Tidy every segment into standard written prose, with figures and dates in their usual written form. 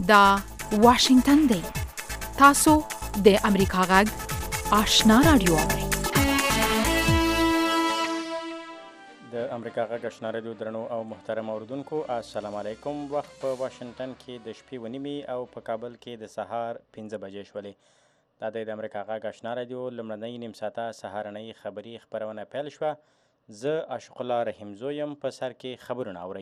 دا واشنگتن دی. تاسو د امریکا غږ آشنا رادیو اورئ. د امریکا غږ آشنا رادیو درنو او محترم اوریدونکو السلام علیکم. وخت په واشنگټن کې د شپې 9:30 او په کابل کې د سهار 5 بجې شولې. دا د امریکا غږ آشنا رادیو لومړنۍ نیم ساعته سهارنۍ خبري خپرونه پیل شوه. زه عاشق الله رحیمزو یم. په سر کې خبرونه اورئ.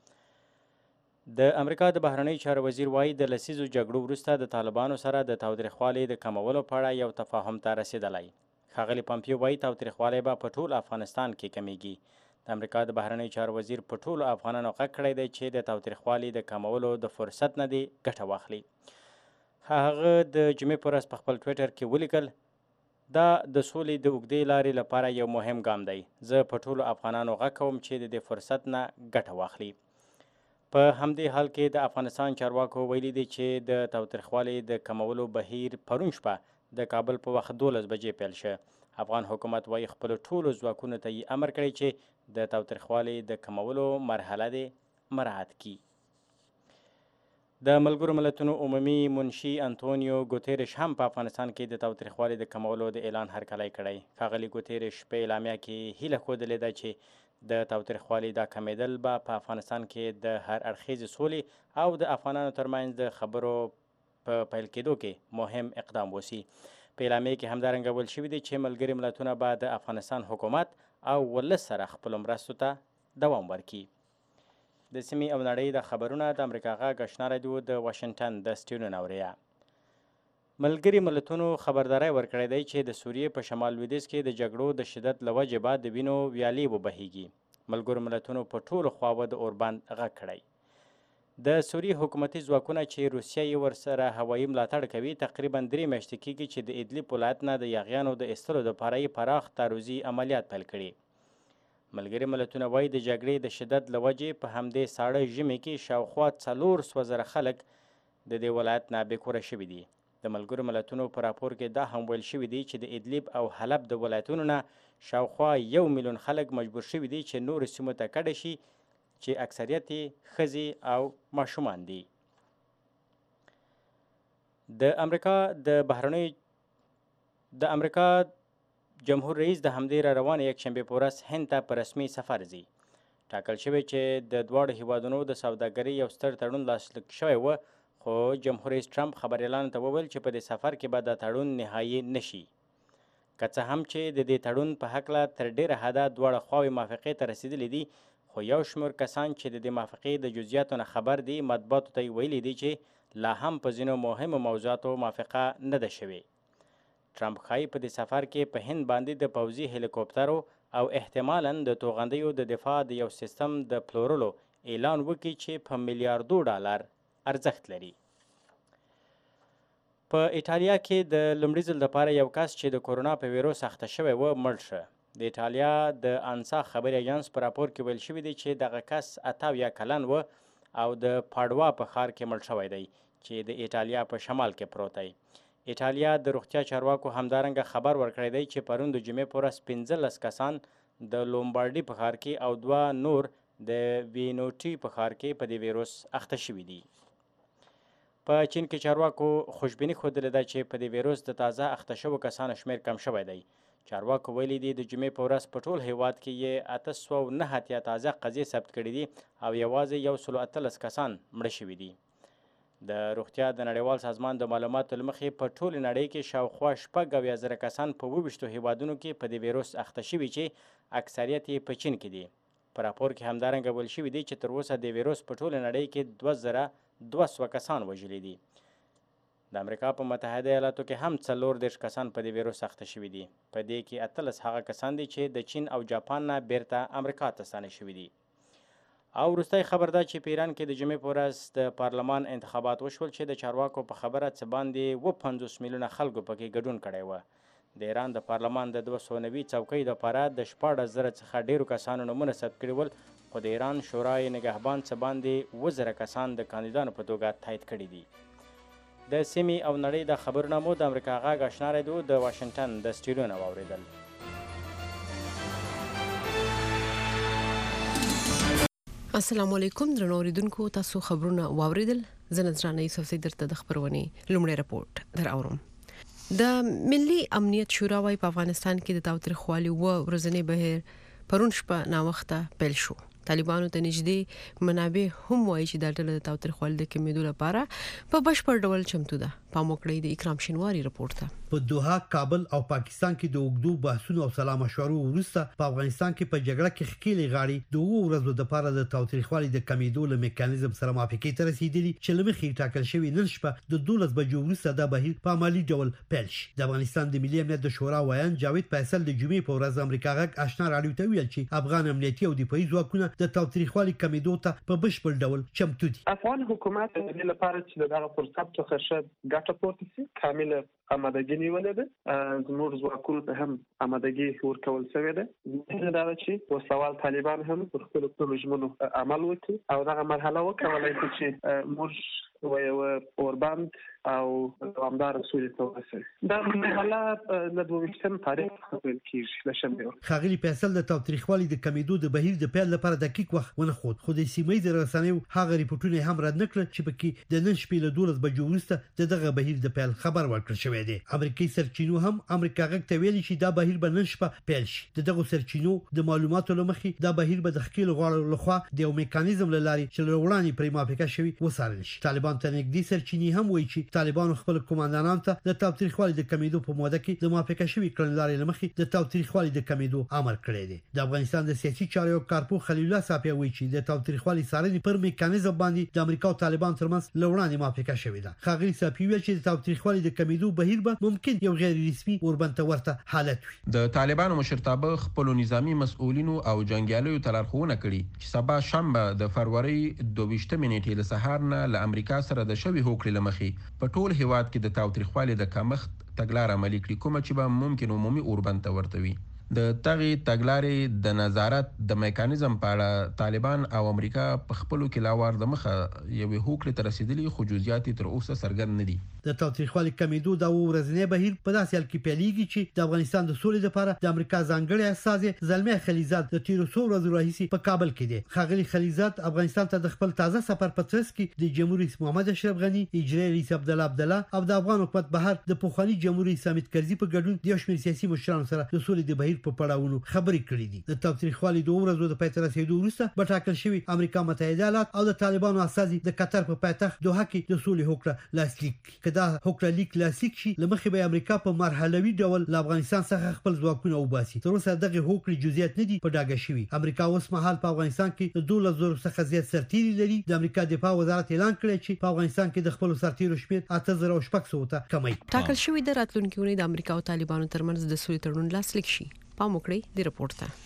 د امریکا د بهرنۍ چارو وزیر وایي د لسیزو جګړو وروسته د طالبانو سره د تاوتریخوالي د کمولو په اړه یو تفاهم ته رسېدلی. ښاغلي پامپیو وایي تاوتریخوالی به په ټول افغانستان کې کمیږي. د امریکا د بهرنۍ چارو وزیر په ټولو افغانانو غږ کړی دی چې د تاوتریخوالي د کمولو د فرصت نه دې ګټه واخلي. هغه د جمعې په ورځ په خپل ټویټر کې ولیکل دا د سولې د اوږدې لارې لپاره یو مهم ګام دی. زه په ټولو افغانانو غږ کوم چې د دې فرصت نه ګټه واخلي. په همدې حال کې د افغانستان چارواکو ویلي دي چې د تاوتریخوالي د کمولو بهیر پرون شپه د کابل په وخت 12 بجې پیل شه. افغان حکومت وایي خپلو ټولو ځواکونو ته یې امر کړی چې د تاوتریخوالي د کمولو مرحله دې مراعات کړي. د ملګرو ملتونو عمومي منشي انتونیو ګوتیرش هم په افغانستان کې د تاوتریخوالي د کمولو د اعلان هرکلی کړی. ښاغلي ګوتیرش په اعلامیه کې هیله ښودلې ده چې د تاوتریخوالي دا کمیدل به په افغانستان کې د هر اړخیزې سولې او د افغانانو ترمنځ د خبرو په پیل کېدو کې مهم اقدام وسی. په اعلامیه کې همدارنګه ویل شوي دي چې ملګري ملتونه به د افغانستان حکومت او ولس سره خپلو مرستو ته دوام ورکړي. د سیمې او نړۍ د خبرونه د امریکا غږ آشنا رادیو د واشنګټن د سټیډیو نه اورئ. ملګري ملتونو خبرداری ورکړی دی چې د سوریې په شمال لویدیځ کې د جګړو د شدت له وجې به د وینو ویالې وبهیږي. ملګرو ملتونو په ټولو خواوو د اوربند غږ کړی. د سوریې حکومتي ځواکونه چې روسیه یې ورسره هوایي ملاتړ کوي تقریبا 3 میاشتې کېږي چې د ادلیب ولایت نه د یاغیانو د ایستلو دپاره یې پراخ تعرضي عملیات پیل کړي. ملګري ملتونه وایي د جګړې د شدت له وجې په همدې ساړه ژمي کې شاوخوا 400,000 خلک د دې ولایت نه بېکوره شوي دي. د ملګرو ملتونو په راپور کې دا هم ویل شوي دي چې د ادلیب او حلب د ولایتونو نه شاوخوا 1 میلیون خلک مجبور شوي دي چې نورو سیمو ته کډه شي چې اکثریت یې ښځې او ماشومان دي. د امریکا جمهور رئیس د همدې را روانې یکشنبې په ورځ هند ته په رسمي سفر ځي. ټاکل شوی چې د دواړو هیوادونو د سوداګرۍ یو ستر تړون لاسلیک شوی و، خو جمهور رئیس ټرمپ خبریالانو ته وویل چې په دې سفر کې به دا تړون نهایي نشي. که څه هم چې د دې تړون په هکله تر ډیره حده دواړه خواوې موافقې ته رسېدلې دي، خو یو شمېر کسان چې د دې موافقې د جزئیاتو نه خبر دي مطبوعاتو ته یې ویلي دي چې لا هم په ځینو مهمو موضوعاتو موافقه نه ده شوې. ټرمپ ښایي په دې سفر کې په هند باندې د پوځي هلیکوپټرو او احتمالاً د توغندیو د دفاع د یو سیستم د پلورلو اعلان وکړي چې په $1,000,000,000 ارزښت لري. په ایټالیا کې د لومړي ځل لپاره یو کس چې د کورونا په ویروس اخته شوی و مړ شه. د ایټالیا د انسا خبري اژانس په راپور کې ویل شوي دي چې دغه کس 78 کلن و او د پاډوا په ښار کې مړ شوی دی چې د ایټالیا په شمال کې پروت دی. ایټالیا د روغتیا چارواکو همدارنګه خبر ورکړی دی چې پرون د جمعې په ورځ 15 کسان د لومبارډي په ښار کې او 2 نور د وینوټي په ښار کې په دې ویروس اخته شوي دي. په چین کې چارواکو خوشبیني ښودلې ده چې په دې ویروس د تازه اخته شوو کسانو شمېر کم شوی دی. چارواکو ویلي دي د جمعې په ورځ په ټول هیواد کې یې 809 تازه قضیې ثبت کړي دي او یوازې 118 کسان مړه شوي دي. د روغتیا د نړیوال سازمان د معلوماتو له مخې په ټولې نړۍ کې شاوخوا 70,000 کسان په 22 هیوادونو کې په دې ویروس اخته شوي چې اکثریت یې په چین کې دي. په راپور کې همدارنګه ویل شوي دي چې تر اوسه د ویروس په ټوله نړۍ کې 2200 کسان وژلي دي. د امریکا په متحده ایالاتو کې هم 34 کسان په دې ویروس اخته شوي دي. په دې کې 18 هغه کسان دي چې د چین او جاپان نه بیرته امریکا ته ستانه شوي دي. او وروستی خبر ده چې په ایران کې د جمعې په ورځ د پارلمان انتخابات وشول چې د چارواکو په خبره څه باندې 50 میلیونه خلکو پکې ګډون کړی و. د ایران د پارلمان د 290 څوکۍ دپاره د 14,000 څخه ډیرو کسانو نومونه ثبت کړي ول، خو د ایران شورای نگهبان څه باندې 7,000 کسان د کاندیدانو په توګه تایید کړي دي. د سیمې او نړۍ د خبرونه مو د امریکا غږ آشنا رادیو د واشنګټن د سټیډیو نه واورېدل. السلام علیکم درنو اوریدونکو، تاسو خبرونه واوریدل. زنځرانه یوسف زیدر ته د خبرونې لومړی رپورټ در اورم. د ملي امنیت شورا وايي په افغانستان کې د تاوتریخوالي ورځنی بهیر پرون شپه نا وخته پیل شو. طالبانو ته نږدې منابع هم وایي چې د ډله د تاوتریخوالي د کمیدو لپاره په بشپړ ډول چمتو ده. پاموکړی د اکرام شینواری رپورټ ته. په دوحه، کابل او پاکستان کې د اوږدو بحثونو او سلا مشورو وروسته په افغانستان کې په جګړه کې خکېلې غاړي د ورځو د لپاره د تاوتریخوالي د کمیدو له میکانیزم سره موافقې ته رسیدلي چې لمخې ټاکل شوی نن شپه د 12 بجو وروسته د بهیر په عملی ډول پیل شي. د افغانستان د ملي امنیت د شورا وایان جاوید فیصل د جمعې په ورځ امریکا غږ آشنا راډیو ته ویل چې افغان امنیتي او دفاعي ځواکونه د تاوتریخوالي کمیدو ته په بشپړ ډول چمتو دي. افغان حکومت د لپاره چې دغه فرصت څخه ښه ګټه پورته شي کامل آمادګي نیولې ده. زموږ ځواکونو ته هم آمادګي ورکول شوې ده. دا چې وسوال طالبان هم پر خپل ژمنو عمل وکړي او دغه مرحله وکولای شي چې موږ یو اوربند او دوامدار سولې ته ورسېږو. دا مرحله د 22 تاریخ څخه پیل کیږي له شنبه. ښاغلي فیصل د تاوتریخوالي د کمیدو د بهیر د پیل لپاره دقیق وخت ونه خود، خو د سیمې د رسنیو هغه ریپورتونه هم رد نکړل چې پکې د نن شپې له 12 بجو وروسته دغه بهیر د پیل خبر ورکړل شوی دی. امریکایي سرچینو هم امریکا غږ ته ویلي چې دا بهیر به نن شپه پیل شي. دغه سرچینو د معلوماتو لمخې دا بهیر به د خکیل غواړو لخوا د یو میکانیزم لاري چې لوړانی پرې موافقه شوی وسارل شي. طالبان ته نږدې سرچینې هم وایي چې طالبان خپل کمانډانانو ته د تاوتریخوالي د کمیدو په موده کې د موافقه شوی کړنلارې لمخې د تاوتریخوالي د کمیدو امر کړی دی. د افغانستان د سیاسي چارو کارپو خلیل الله صافي وایي چې د تاوتریخوالي څارنې پر میکانیزم باندې د امریکا او طالبان ترمنځ لوړانی موافقه شوی ده. ښاغلي صافي ویل چې د تاوتریخوالي د کمیدو بهیر به ممکن یو غیر رسمي اوربند ورته حالت وي. د طالبانو مشرتابه خپل نظامی مسؤلینو او جنگیالیو تلارخونه کړي چې سبا شنبه د فروری 22 نیټې له سهار نه له امریکا سره د شوی هوکړې لمخې په ټول هیواد کې د تاوتریخوالي د کمښت تګلار عملي کړي، کومه چې به ممکن عمومي اوربند ته ورته وي. د تغي تګلارې د نظارت د میکانیزم په اړه طالبان او امریکا په خپلو کې لاوار د مخه یوې هوکړې ته رسیدلي، خو جزئیات تر اوسه څرګند نه دي. د تاوتریخوالي کمیدو د ورځنی بهیر په داسې حال کې پیلېږي چې د افغانستان د سولې لپاره د امریکا ځانګړي استازي زلمي خلیزات د تیرو څو ورځې راهیسې په کابل کې دي. ښاغلي خلیزات افغانستان ته د خپل تازه سفر په ترڅ کې د جمهور رئیس محمد اشرف غني، اجرایي رئیس عبدالله او د افغان حکومت بهر د پوخاني جمهور رئیس حامد کرزي په ګډون د شمېر سیاسي مشرانو سره د سولې د بهیر په پړاوونو خبرې کړې دي. د تاوتریخوالي د ورځو د پاتې رسیدو وروسته به ټاکل شوی امریکا متحده ایالات او د طالبانو استازي د قطر په پایتخت دوحه کې د سولې هوکړه لاسلیک کړه. هوکړه لیک لاسلیک شي لمخې به امریکا په مرحلوي ډول له افغانستان څخه خپل ځواکونه وباسي. تر اوسه دغه هوکړې جزئیات نه دي په ډاګه شوی. امریکا اوس مهال په افغانستان کې د 12,000 څخه زیات سرتیري لري. د امریکا دفاع وزارت اعلان کړی چې په افغانستان کې د خپل سرتیرو شمېر 8,600 ته کمی. ټاکل شوی د راتلونکي اونۍ د امریکا او طالبانو ترمنځ د سولې تړون لاسلیک شي. پاموکړی دی رپورټ ته.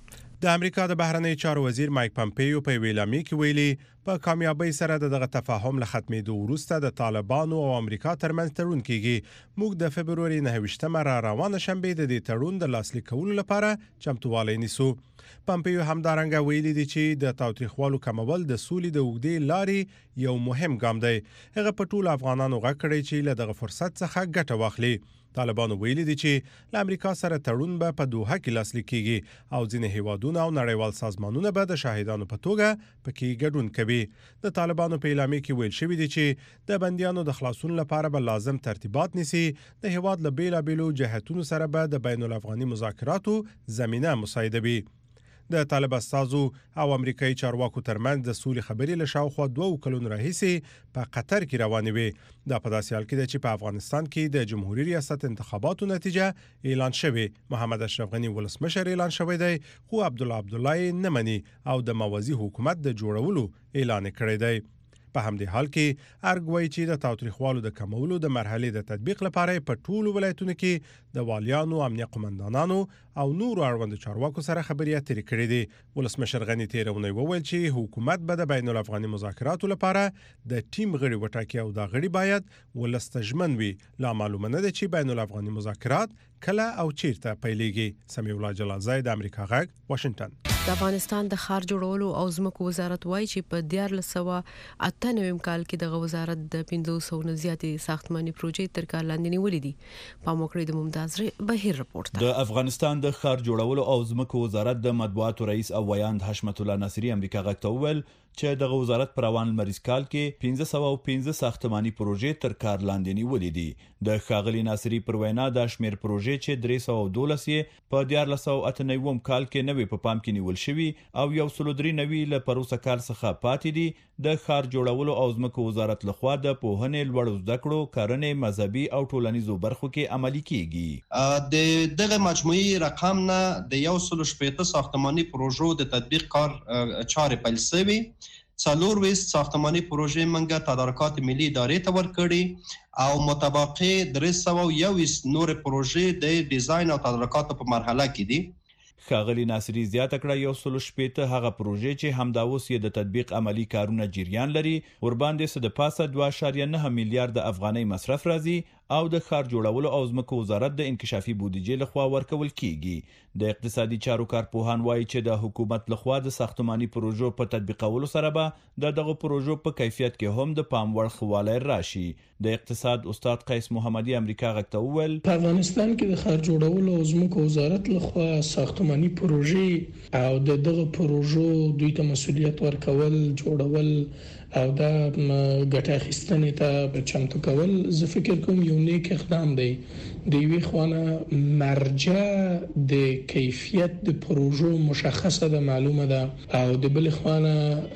د امریکا د بهرنی چارو وزیر مایک پمپیو په ویلامي کې ویلي په کامیابی سره دغه تفاهم له ختمېدو وروسته د طالبانو او امریکا ترمنځ تړون کیږي. موږ د فبرवरी 9 را روانه شنبه د دې تړون د لاسلیک کولو لپاره چمتووالی نیسو. پمپیو همدارنګه ویلي دي چې د تاوتریخوالو کمول د سولې د اوږدې لارې یو مهم ګام دی. هغه په ټول افغانانو غږ کړی چې له دغه فرصت څخه ګټه واخلي. طالبانو ویلي دي چې له امریکا سره تړون به په دوحه کې لاسلیک کیږي او ځینې هیوادونه او نړیوال سازمانونه به د شاهدانو په توګه پکې ګډون کوي. د طالبانو په اعلامیه کې ویل شوی دی چې د بندیانو د خلاصون لپاره به لازم ترتیبات نیسي. د هیواد له بیلابیلو جهتونو سره به د بین الافغاني مذاکراتو زمینه مساعده وي. د طالب استازو او امریکایي چارواکو ترمنځ د سولې خبرې له شاوخوا 2 کلونو راهیسې په قطر کې روانې وي. دا په داسې حال کې ده چې په افغانستان کې د جمهوریت ریاست انتخاباتو نتیجه اعلان شوه. محمد اشرف غني ولسمشر اعلان شوی دی، خو عبدالله نه مني او د موازی حکومت د جوړولو اعلان کړی دی. په همدې حال کې ارګوي چې د تاوتریخوالو د کمولو د مرحلې د تطبیق لپاره په ټولو ولایتونو کې د والیانو، امنیه قومندانانو او نورو اړوندو چارواکو سره خبرې اترې کړې دي. ولسمشر غني تیرونه وویل چې حکومت به د بین الافغاني مذاکراتو لپاره د ټیم غړي وټاکي او دا غړي باید ولستجمن وي. لا معلومه نه ده چې بین الافغاني مذاکرات کله او چیرته پیلېږي. سمیع الله جلالزای د امریکا غږ، واشنگټن. د افغانستان د ښار جوړولو او ځمکو وزارت وایي چې په 1498 کال کې د وزارت د 500 نه زیاتې ساختماني پروژې تر کار لاندې نیولې دي. پاموکړی د ممتاز بهیر رپورټ. د افغانستان د ښار جوړولو او ځمکو وزارت د مطبوعاتو رئیس او ویاند حشمت الله ناصری امریکا غږ ته وویل چې د وزارت پر روان لمریز کال کې 1515 ساختماني پروژې تر کار لاندې نیولې دي د ښاغلي ناصري پر وینا د شمیر پروژې چې 312 په 1498 کال کې نوې په پام کې نیول شوی او 193 ل پروسه کال څخه پاتې دي د ښار جوړولو او ځمکو وزارت لخوا د پوهنې لوړ زده کړو کرنې مذهبي او ټولنیزو برخو کې عملي کیږي د دغه مجموعي رقم نه د 118 ساختماني پروژو د تطبیق کار چارې پیل شوي 420 ساختماني پروژې منګه تدارکات ملي ادارې ته ورکړي او متبقي 321 نور پروژې د ډیزاین او تدارکات په مرحله کې دي ښاغلي ناصري زیاته کړه 118 هغه پروژې چې همدا اوس یې د تطبیق عملی کارونه جریان لري ورباندې څه د پاسه 2.9 میلیارډ افغانۍ مصرف راځي او د ښار جوړولو او ځمکو وزارت د انکشافي بودیجې لخوا ورکول کیږي د اقتصادي چارو کارپوهان وایي چې د حکومت لخوا د ساختماني پروژو په تطبیقولو سره به دغه پروژو په کیفیت کې هم د پام وړ خواله راشي د اقتصاد استاد قیس محمدي امریکا غږ ته وویل په افغانستان کې د ښار جوړولو او ځمکو وزارت لخوا ساختماني پروژې او دغه پروژو دوی ته مسؤلیت ورکول جوړول او دا ګټه اخیستنې ته چمتو کول زه فکر کوم یو نیک اقدام دی د یوې خوانه مرجع د کیفیت د پروژو مشخصه ده معلومه ده او د بل خوانه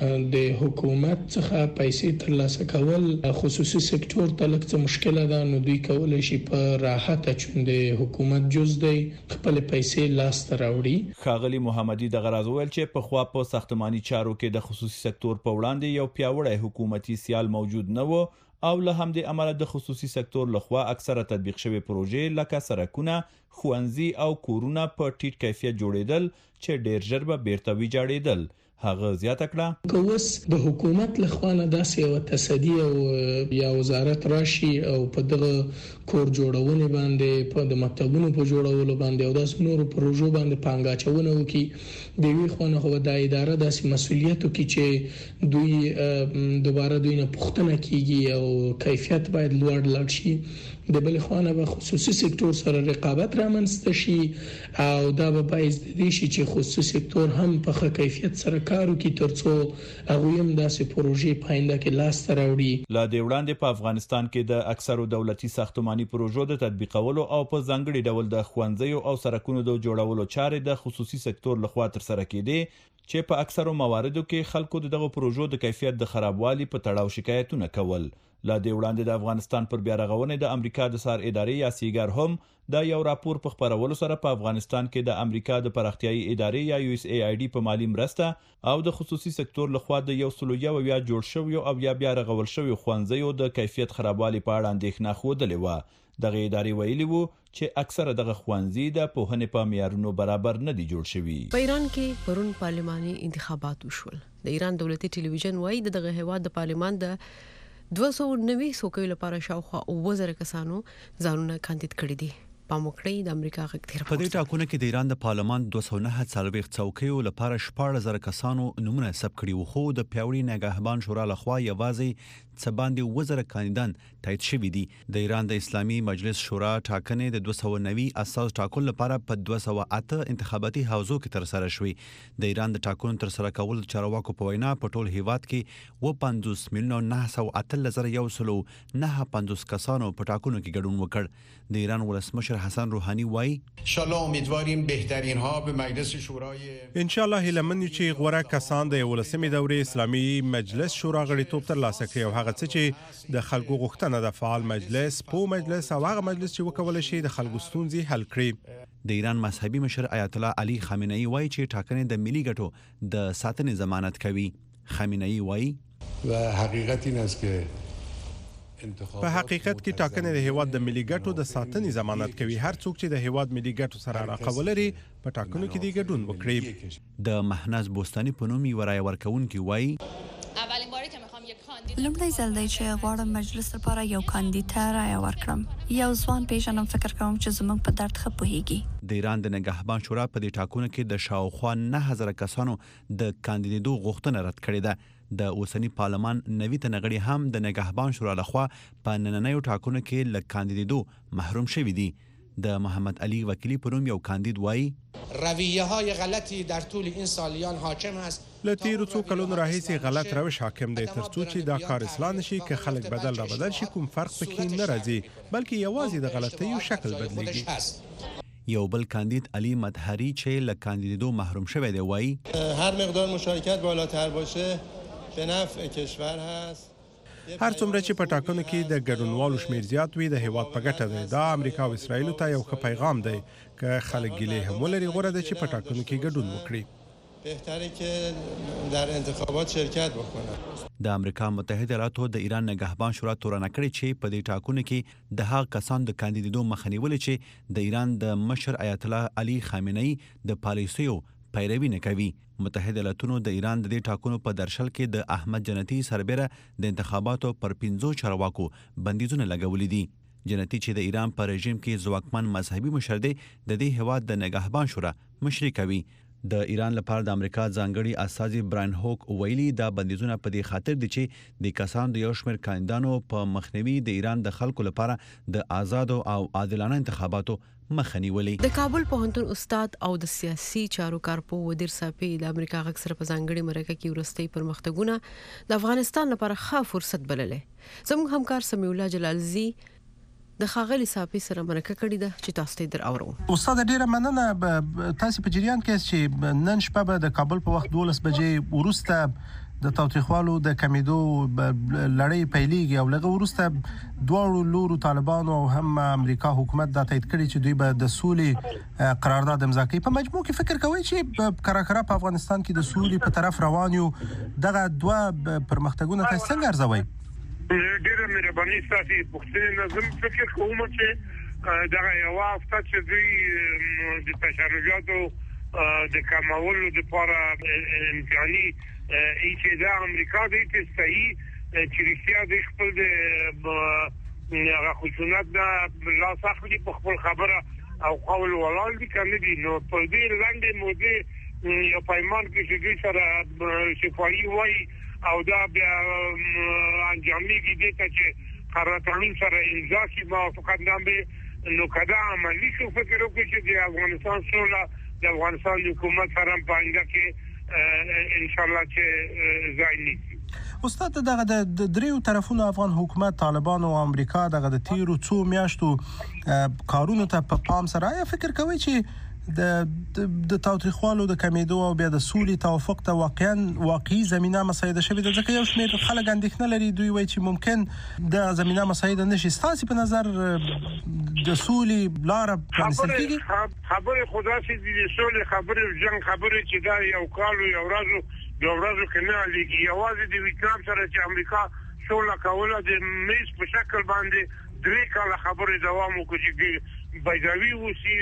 د حکومت څخه پیسې ترلاسه کول خصوصي سکتور ته لکه مشکله ده نو دوی کولای شي په راحت چون د حکومت جز دی خپل پیسې لاس ته راوړي ښاغلي محمدي د غراز ویل چې په خوا په ساختماني چارو کې د خصوصي سکتور په وړاندې یو پیاوړی حکومتي سیال موجود نه و او له همدې امله د خصوصي سکتور لخوا اکثره تطبیق شوی پروژې لکه سړکونه ښوونځي او کورونه په ټیټ کیفیت جوړیدل چې ډیر ژر به بیرته ویجاړیدل هغه زیاته کړه کوس د حکومت لخوا نه داسې یو تصدی او یا وزارت راشي او په دغه کور جوړونه باندې په د مکتبونو په جوړولو باندې او داس نور پروژو باندې پانګاچونه وکي د وی خونه هو د اداره داسې مسولیت وکي چې دوی دوباره دوی نه پوښتنه کیږي او کیفیت باید لوړ شي د بل خونه به خصوصي سکتور سره رقابت رامنځته شي او دا به باعث دي چې خصوصي سکتور هم په ښه کیفیت سره کارو کې ترڅو هغه هم داسې پروژې پاینده کې لاس ته راوړي لا د وړاندې په افغانستان کې د اکثرو دولتي ساختماني پروژو د تطبیقولو او په ځانګړي ډول د ښوونځیو او سړکونو د جوړولو چارې د خصوصي سکتور لخوا تر سره کېدي چې په اکثرو مواردو کې خلکو دغه پروژو د کیفیت د خرابوالي په تړاو شکایتونه کول لا د وړاندې د افغانستان پر بیا رغونې د امریکا د سار ادارې یا سیګار هم دا یو راپور په خبرولو سره په افغانستان کې د امریکا د پراختیايي ادارې یا USAID په مالی مرسته او د خصوصي سکتور لخوا د 101 جوړ شوی او بیا رغول شوی ښوونځیو د کیفیت خرابوالي په اړه اندېښنه خوده و دغه ادارې ویلي وو چې اکثره دغه ښوونځي د پوهنې په معیارونو برابر نه دي جوړ شوي په ایران کې پرون پارلماني انتخابات وشول د ایران دولتي ټلویزیون وایي دغه هیواد د پارلمان د 290 څوکیو لپاره شاوخوا 2000 کسانو ځانونه کاندید کړي دي پاموکړی د امریکا غږ تیر په دې ټاکنو کې د ایران د پارلمان 209 څوکیو لپاره 14000 کسانو نمونه ثبت کړي وو خو د پیاوړي نگهبان شورا لخوا یوازې څه باندې 2000 کاندیدان تایید شوي دي د ایران د اسلامي مجلس شورا ټاکنې د 290 اساس ټاکل لپاره په 208 انتخاباتي حوزو کې تر سره شوې د ایران د ټاکنو تر سره کول چارواکو په وینا په ټول هیواد کې 50 میلیون 908,950 کسانو په ټاکنو کې ګډون وکړ د ایران ولسمشر حسن روحانی وایي ان شاء الله امیدواریم بهترین ها به مجلس شورای ان شاء الله هیلمن چې غوړه کسان د ولسمې دورې اسلامي مجلس شورا غړیتوب ترلاسه کړي او هغه څه چې د خلکو غوښتنه د فعال مجلس په مجلس او هغه مجلس چې وکول شي د خلکو ستونزې حل کړي د ایران مذهبي مشر آیت الله علي خامنه‌ای وایي چې ټاکنې د ملي ګټو د ساتنې ضمانت کوي خامنه‌ای وایي و حقیقت این است که په حقیقت کې ټاکنې د هیواد د ملي ګټو د ساتنې ضمانت کوي هر څوک چې د هیواد ملي ګټو سره علاقه ولري په ټاکنو کې د ګډون وکړي د محناز بوستاني په نوم یو رای ورکونکي وایي لومړی ځل دی چې غواړم مجلس لپاره یو کاندید ته رای ورکړم یو ځوان پیژنم فکر کوم چې زموږ په درد ښه پوهیږي د ایران د نگهبان شورا په دې ټاکنو کې د شاوخوا 9000 کسانو د کاندیدو غوښتنه رد کړې ده د اوسنی پارلمان نوي تنغړي هم د نگهبان شورا لخوا په نننیو ټاکنو کې له کاندیدو محروم شوي دي د محمد علي وکیلی پروم یو کاندید وایي رویه های غلطی در طول این سالیان حاکم است. له تیرو څو کلونو راهیسې غلط روش حاکم دی ترڅو چې دا کار اصلاح نشي که خلک بدل را بدل شي کوم فرق پکې نه راځي بلکې یوازې د غلطیو شکل بدلیږي. یو بل کاندید علی مطهری چې له کاندیدو محروم شوی دی وایي هر مقدار مشارکت بالاتر باشه به نفع کشور هست. هر څومره چې په ټاکنو کې د ګډونوالو شمیر زیات وي د هیواد په ګټه دی. دا امریکا او اسرائیل ته یو ښه پیغام دی که خلک ګیلې هم ولري غوره ده چې په ټاکنو کې ګډون وکړي. بهتره که در انتخابات شرکت بکنه. د امریکا متحده ایالاتو د ایران نگهبان شورا تورنه کړې چې په دې ټاکنو کې د هغه کسان د کاندیدو مخه نیولې چې د ایران د مشر آیت الله علي خامنه‌ای د پالیسیو پیروي نه کوي. متحده ایالاتونو د ایران د دې ټاکنو په درشل کې د احمد جنتی سربېره د انتخاباتو پر 15 چارواکو بندیزونه لګولې دي. جنتی چې د ایران په رژیم کې ځواکمن مذهبي مشر دی د دې هیواد د نگهبان شورا مشري کوي. د ایران لپاره د امریکا ځانګړي استازي براین هوک ویلي دا بندیزونه په دې خاطر دي چې د کسانو د یو شمېر کاندیدانو په مخنیوي د ایران د خلکو لپاره د آزادو او عادلانه انتخاباتو مخنیولي. د کابل پوهنتون استاد او د سیاسي چارو کارپو ودیر صافي د امریکا غږ سره په ځانګړي مرکه کې ورستي پرمختګونه د افغانستان لپاره ښه فرصت بللې. زموږ همکار سمیع الله جلالزی د خاغلی صافي سره مرکه کړې ده چې تاسو ته در اورو. استاد ډیره مننه. تاسو په جریان کې چې نن شپه به د کابل په وخت 12 بجې ورسته د تاوتریخوالو د کمیدو لړۍ پیلېږي او لږ ورسته دواړو لورو طالبانو او هم امریکا حکومت دا تایید کړي چې دوی به د سولې قرارداد امضا کوي. په مجموع کې فکر کوي چې کراکرا په افغانستان کې د سولې په طرف روان یو دغه دوه پرمختګونه تاسو څنګه ارزوي؟ ډیره مهرباني ستاسو پوښتنه نظم فکر کوم چې دا یو هفته چې دوی د تشنجاتو د کمولو لپاره امکاني چې دا امریکا د صحیح چې رښتیا د خپل د هغه خصوصیات د لاس اخلي په خپل خبره او قول ولال دي کنه دي نو په دې لاندې موده یو پیمان کې چې دوی سره شفاهي وایي او دا بیا انجامېږي دې ته چې قراردادون سره امضا شي موافقت نامې نو کدا عملی شو فکر وکړي چې د افغانستان سره د افغانستان حکومت سره په اړه کې ان شاء الله چې ځای نیسي. استاد دغه د دریو طرفونو افغان حکومت طالبان او امریکا دغه د تیرو څو میاشتو کارونو ته په پام سره یا فکر کوي چې د تاوتریخوالو د کمیدو او بیا د سولې توافق ته واقعي زمينه مساعده شوې ده ځکه یو شمېر خلک اندېښنه لري دوی وایي چې ممکن د زمينه مساعده نشي. ستاسو په نظر د سولې لار پرانیستل کیږي؟ خبره خدا چې د سولې خبره جنگ خبره چې دا یو کال یو ورځ کې نه لګي یوازې د ویتنام سره چې امریکا سوله کوله د میز په شکل باندې 3 کاله خبره دوام وکړي بيداوي وسی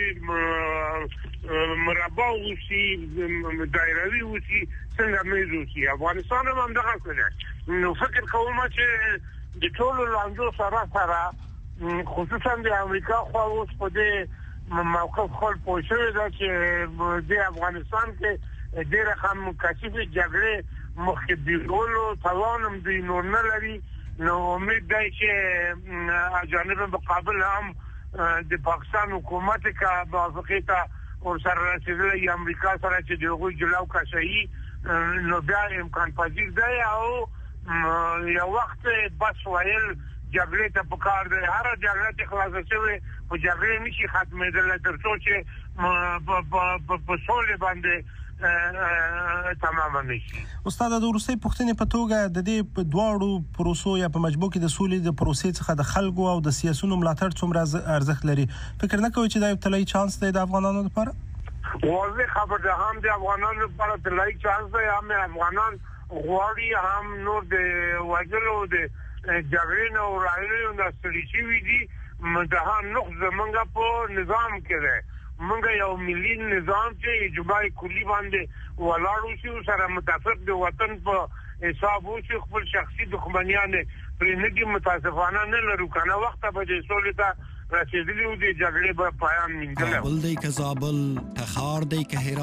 مربع وسی دایروي وسی څنګه مې وسی افغانستان هم دغه څه نو فکر کوم چې د ټولو لاندو سره خصوصا د امریکا خو اوس په دې موقف خپل پوښتنه ده چې د افغانستان کې ډېر هم کثیفه جګړه مخبرولو توانم دی نو نه لري نو امید دی چې اجانب مقابل هم د پاکستان حکومت کا موافقه ته او سره رسیدلې امریکا سره چې دغه جلاو کا شي نو بیا امکان پذیر دی او یو وخت بس وایل جګړه ته پکار دی هر جګړه چې خلاصه شوه او جګړه نشي ختمېدل تر څو چې په سولې باندې تمام نشي. استاد د روسي پښتنې په توګه د دې دواړو پروسو یا په مجموع کې د سولې د پروسې څخه د خلکو او د سیاسيونو ملاتړ څومره ارزښت لري؟ فکر نه کوي چې دا یو طلایي چانس دی د افغانانو لپاره؟ واضح خبر ده هم د افغانانو لپاره طلایي چانس دی هم افغانان غواړي هم نور د وګړو د جګړې او راځي د ستړي وي دي مدهان نو زمونږ په نظام کې ده منګه یو ملي نظام چې اجماعي کلی باندې ولاړو شي سره متفق د وطن په حساب وشي خپل شخصي دښمنیان پرې نه دي متاسفانه نه لرو کنه وخت به د سولې ته رسیدلی و د جګړې په پایان منځله کابل دی که زابل که خار دی که هرات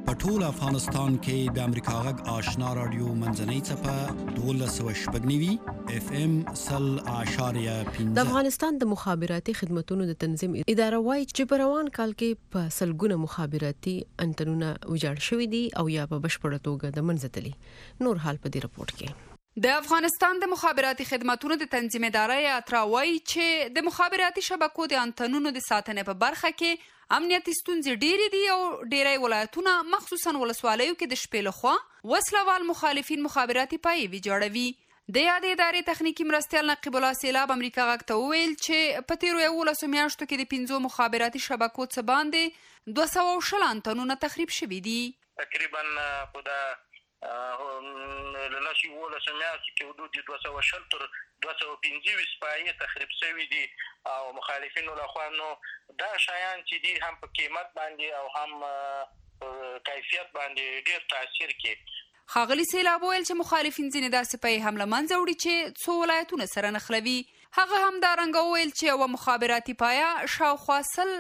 په ټول افغانستان کې د امریکا غږ آشنا رادیو منځنۍ چپه 1290 اف ام 0.5 د افغانستان د مخابراتي خدماتو د تنظیم اداره وايي چې په روان کال کې په سلګونه مخابراتي انټنونه ویجاړ شوي دي او یا په بشپړه توګه د منځتلي. نور حال په دې رپورت کې د افغانستان د مخابراتي خدماتو د تنظیم اداره اترا وايي چې د مخابراتي شبکو د انټنونو د ساتنې په برخه کې امنیتي ستونزې ډېرې دي او ډېری ولایتونه مخصوصا ولسوالیو کې د شپې لخوا وسلوال مخالفین مخابراتي پایې ویجاړوي. د یادې ادارې تخنیکي مرستیال نقیب الله سیلاب امریکا غږ ته وویل چې په تیرو 11 میاشتو کې د 5 مخابراتي شبکو څخه باندې 220 انټنونه تخریب شوي دي. تقریبا په لاشي ولا سمعت کې حدود 260 تر 215 سپایې تخریب شوي دي او مخالفینو لخوا نو دا شایان چې دي هم په قیمت باندې او هم کیفیت باندې ډېر تاثیر کوي. ښاغلي سیلاب ویل چې مخالفین ځینې داسې پای هم له منځه وړي چې څو ولایتونه سره نښلوي. هغه هم دارنګه ویل چې یوه مخابراتي پایه شاوخوا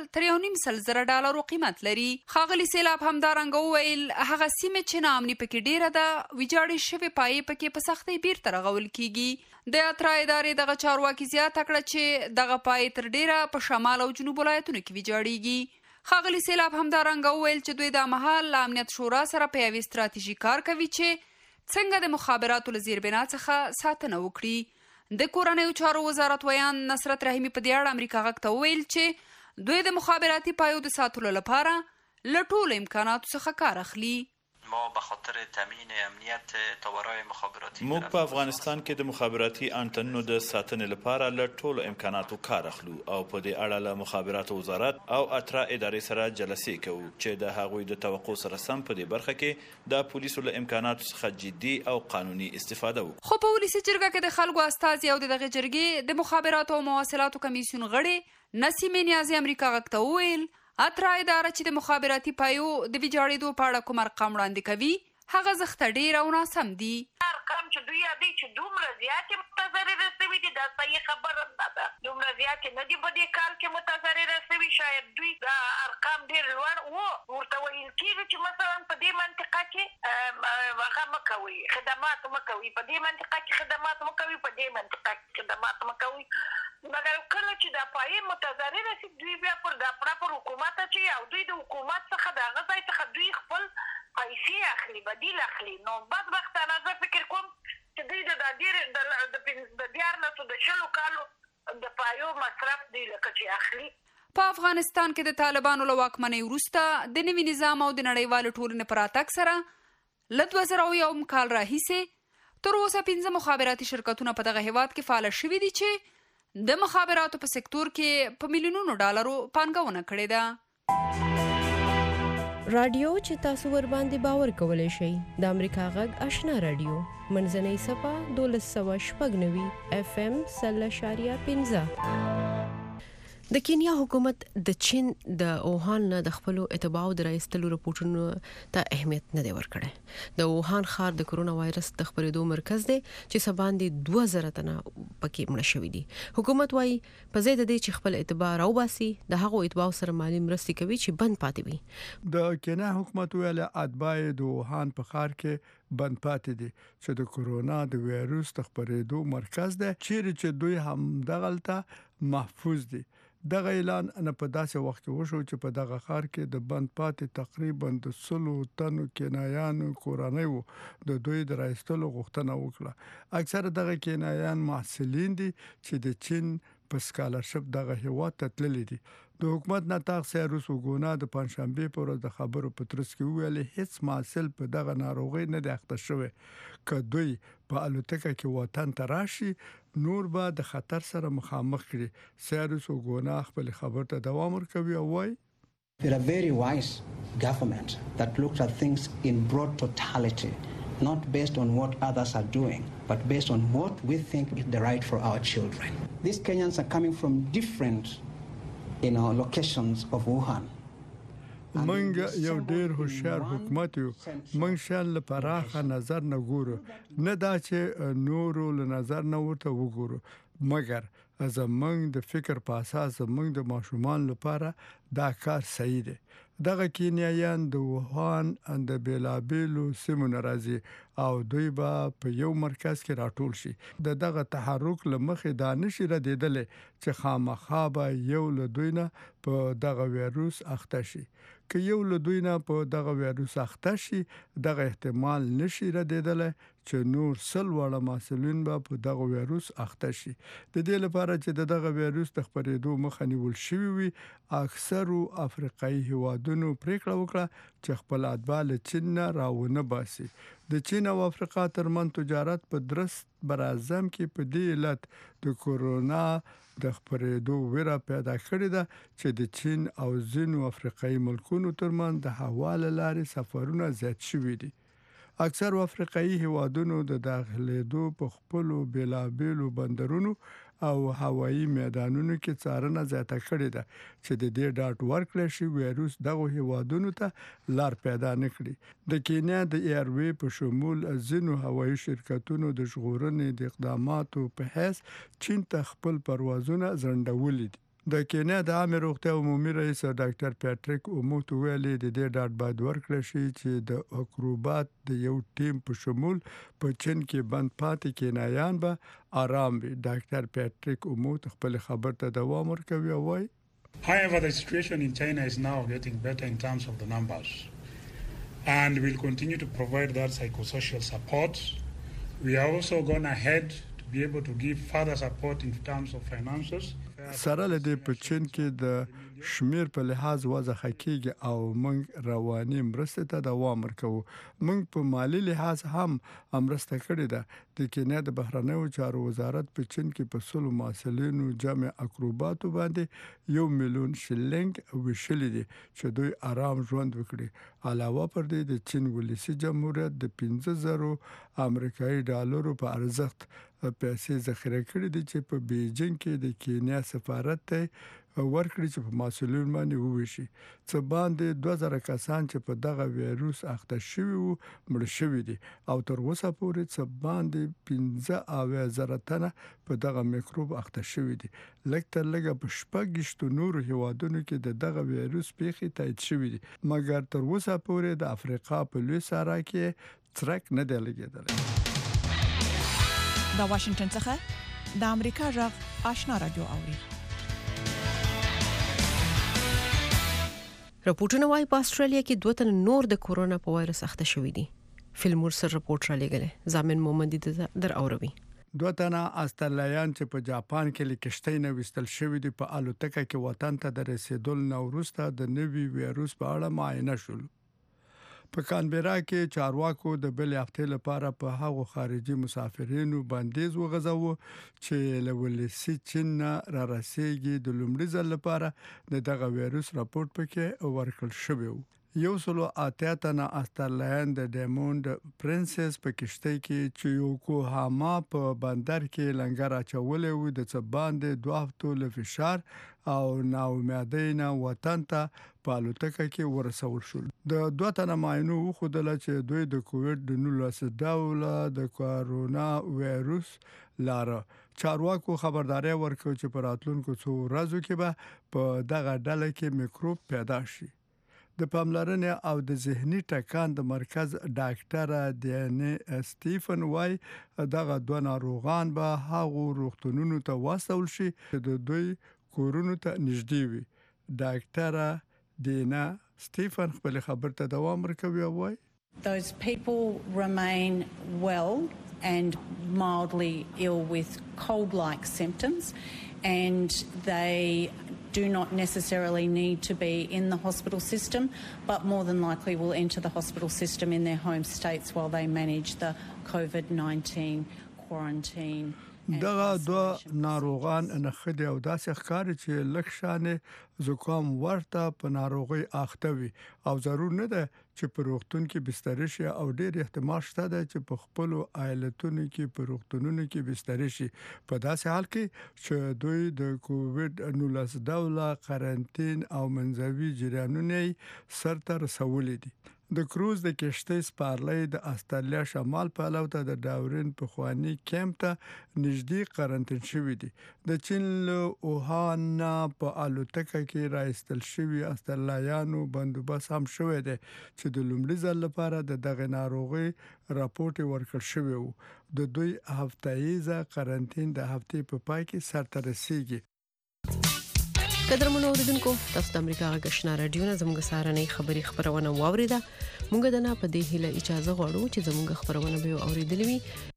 $1.5 قیمت لري. ښاغلي سیلاب هم دارنګه ویل هغه سیمې چې ناامني پکې ډیره ده ویجاړې شوې پایې پکې په سختۍ بیرته رغول کیږي. د اترا ادارې دغه چارواکي زیاته کړه چې دغه پایې تر ډیره په شمال او جنوب ولایتونو کې ویجاړیږي. ښاغلي سیلاب هم دارنګه ویل چې دوی د مهال له امنیت شورا سره په یوې ستراتیژي کار کوي چې څنګه د مخابراتو له زیربنا څخه ساتنه وکړي. د کورنیو چارو وزارت ویان نصرت رحیمی په دې اړه امریکا غږ ته وویل چې دوی د مخابراتي پایو د ساتلو لپاره له ټولو امکاناتو څخه کار اخلي. ما به خاطر تامین امنیت تاورای مخابراتی موږ په افغانستان کې د مخابراتي انټنونو د ساتنې لپاره له ټولو امکاناتو کار اخلو او په دې اړه له مخابراتو وزارت او اترا ادارې سره جلسې کوو چې د هغوی د توقع سره سم په دې برخه کې د پولیسو له امکاناتو څخه جدي او قانوني استفاده وکړو. خو په ولسي جرګه کې د خلکو استازي او د دغه جرګې د مخابراتو او مواصلاتو کمیسیون غړي نسیمه نیازي امریکا غږ ته وویل اترا اداره چې د مخابراتي پایو د ویجاړېدو په اړه کوم ارقام وړاندې کوي هغه زښته ډېر او ناسم دي. ارقام چې دوی یادوي چې دومره زیاتې متضررې رسوي دي دا صحیح خبره نه ده. دومره زیاتې نه دي په دې کال کې متضررې رسوي. شاید دوی دا ارقام ډېر لوړ و ورته ویل کېږي چې مثلا په دې منطقه کې هغه مه کوئ خدمات مه کوئ په دې منطقه کې خدمات مه کوئ په دې منطقه کې خدمات مه کوئ. مګر کله چې دا پایې متضرره شي دوی بیا پر دا پر حکومت اچي او دوی د حکومت څخه د هغه ځای څخه دوی خپل پیسې اخلي بدیل اخلي. نو بدبختانه زه فکر کوم چې دوی د 14 کالو د پایو مصرف دی لکه چې اخلي. په افغانستان کې د طالبانو له واکمنۍ وروسته د نوي نظام او د نړیوالو ټولنې په راتګ سره له 2001 کال راهیسې تر اوسه 5 مخابراتي شرکتونه په دغه هیواد کې فعال شوي دي چې د مخابراتو په سکتور کې په $ملیونونو پانګونه کړې ده. رادیو چې تاسو ور باندې باور کولای شئ د امریکا غږ آشنا رادیو منځنۍ صفه 1290 اف ام 0.5. د کینیا حکومت د چین د اوهان نه د خپل اتباعو د راایستلو رپورټونو ته اهمیت نه دی ورکړی. د اوهان ښار د کرونا وایرس د خپرېدو مرکز دی چې سباندې 2000 تنه پکې مړه شوي دي. حکومت وايي په ځای د دې چې خپل اتباع راوباسي د هغو اتباعو سره مالي مرستې کوي چې بند پاتې وي. د کینیا حکومت ویل اتباع د اوهان په ښار کې بند پاتې دي چې د کرونا د وایرس د خپرېدو مرکز دی چې دوی هم دغلته محفوظ دي. دغه اعلان نه په داسې وخت کې وشو چې په دغه ښار کې د بند پاتې تقریبا د 100 تنو کینایانو کورنۍ د دوی د راایستلو غوښتنه وکړه. اکثره دغه کینایان محصلین دي چې د چین په سکالرشپ دغه هیواد ته تللي دي. د حکومت نطاق سیروس وګونا د پنځشنبه پر ورځ د خبرو په ترڅ کې ویل هیڅ محصل په دغه ناروغي نه دی اخته شوی. که دوی په الوتکه کې وطن ته راشي نور به د خطر سره مخامخ کړي. سیروس وګونا خپل خبر ته دوام ورکوي او وايي We're a very wise government that looks at things in broad totality, not based on what others are doing, but based on what we think is the right for our children. These Kenyans are coming from different locations of Wuhan. منګ یو ډیر هوښیار حکومت یو. منګ شال لپاره نظر نه ګورو نه دا چې نورو له نظر نه ورته وګورو مګر زمونږ د فکر په اساس زمونږ د ماشومان لپاره دا کار صحیح دی. دغه کینیایان د ووهان د بیلابیلو سیمو راځي او دوی به په یو مرکز کې راټول شي. دغه تحرک لمخې دانش ردیدل چې خامخا به یو له دوی نه په دغه وایروس اخته شي. که یو له دوی نه په دغه وایروس اخته شي دغه احتمال نشي ردیدل چې نور سل وړه مسؤلین به په دغه وایروس اخته شي. د دې لپاره چې دغه وایروس د خپرېدو مخه نیول شوی وي اکثرو افریقایي هیوادونو پریکړه وکړه چې خپل اتباع له چین نه راونه باسي. د چین او افریقا ترمن تجارت په درست برازم کې په دې علت د کورونا د خپرېدو ویره پیدا کړې ده چې د چین او ځینو افریقایي ملکونو ترمن د حواله لارې سفرونه زیات شوي دي. اکثر افریقایي هیوادونو د داخليدو په خپل بیلابیلو بندرونو او هوایي میدانونو کې څارنه زیاته کړې ده چې د دې ډاټ ورکړل شي وایروس دغه هیوادونو ته لار پیدا نکړي. د کینیا د ایروي په شمول ځینو هوایي شرکتونو د ژغورنې د اقداماتو په حیث چین ته خپل پروازونه ځنډولي دي. د کینیا د عامه روغتیا عمومي رئیس ډاکټر پیټریک اوموت ویلي د دې ډاټ باید ورکړل شي چې د اکروبات د یو ټیم په شمول په چین کې بند پاتې کینایان به آرام وي. ډاکټر پیټریک اوموت خپل خبر ته دوام ورکوي او وايي However, the situation in China is now getting better in terms of the numbers and we'll continue to provide that psychosocial support. We are also going ahead to be able to give further support in terms of finances. سره له دې په چین کې د شمیر په لحاظ وضع حقيقي او موږ رواني مرسته ته دوام ورکوو. موږ په مالی لحاظ هم مرسته کړې ده. د کینیا د بهرنیو چارو وزارت په چین کې په سلو مسؤلینو جمع اکروباتو باندې 1 میلیون شلنګ وشلې دي چې دوی آرام ژوند وکړي. علاوه پر دې د چین ولسی جمهوریت د 15,000 امریکایي ډالرو په ارزښت پیسې ذخیره کړې دي چې په بیجینګ کې د کینیا سفارت ته ورکړي چې په مسؤلین باندې وویشي. څه باندې 2000 کسان چې په دغه وایروس اخته شوي وو مړ شوي دي او تر اوسه پورې څه باندې 15,000 تنه په دغه میکروب اخته شوي دي. لکه لږه په شپږشتو نورو هیوادونو کې دغه وایروس پیښې تایید شوي دي مګر تر اوسه پورې د افریقا په لوی صحرا کې څرک نه دی لګیدلی. د واشنگټن څخه د امریکا غږ آشنا رادیو اوري. راپورټونه وايي په استرالیا کې 2 تن نور د کورونا په وایرس اخته شوي دي. فلمور سره راپورټ را لګل زامن محمدي در اوروي. 2 تنه استرالیان چې په جاپان کې لیکشتۍ نه وستل شوی دي په الوتکه کې وطن ته د رسیدل نو وروسته د نوي وایروس په اړه معاینه شول. په کانبرا کې چارواکو د بل هفته لپاره په هغو خارجي مسافرینو بندیز وغځاوه چې له ولسی چین را رسیدي د لومړي ځل لپاره دغه وایروس راپورټ پکې ورکړل شوی و. 108 تنه استرالیان د ډایموند پرنسس په کشته کې چې یوکوهاما په بندر کې لنګر اچولې و د څه باندې 2 هفتو له فشار او ناامیدۍ نه وطن ته په الوتکه کې ورسول شول. د 2 تنه معاینو وخدل چې دوی د کووډ-19 ډول د کورونا وایروس لاره. چارواکو خبرداري ورکړه چې په راتلونکو څو ورځو کې به په دغه ډله کې میکروب پیدا شي. د پاملرنې او د ذهني ټکان د مرکز ډاکټر دیانه سټیفن وای دغه 2 ناروغان به هغه روغتونونو ته واستول شي چې د دوی کورونو ته نږدې وي. ډاکټر دینا سټیفن خپل خبر ته دوام ورکوي او وای Those people remain well and mildly ill with cold-like symptoms and they do not necessarily need to be in the hospital system but more than likely will enter the hospital system in their home states while they manage the COVID-19 quarantine. دغه 2 ناروغان نخدي او داسې ښکاري چې لکشانه زکام ورته په ناروغي اخته وي او ضرور نه ده چې په روغتون کې بستر شي او ډېر احتمال شته ده چې په خپل عائلتونو کې په روغتونونو کې بستر شي په داسې حال کې چې دوی د کووډ-19 ډول قرنټین او منځوي جریانونه سرته رسولې دي. د کروز د کشتۍ سپارلې د استرالیا شمال په علاوه د ډاورین په خواني کیمپ ته نږدې قرنټین شوې دي. د چین له اوهان په الوتکه کې راځل شوی استرالیانو بندوبست هم شوې ده چې د لومړي ځل لپاره د دغه ناروغي راپورټ ورکړ شوی وو. د دوی هفتهیزه قرنټین د هفتې په پای کې سرته رسیږي. قدرمنو اوریدونکو تاسو د امریکا غږ رادیو نه زموږ سارنې خبری خبرونه واوریده. موږ د نه په دې هیله اجازه غواړو چې زموږ خبرونه به اوریدلې وي.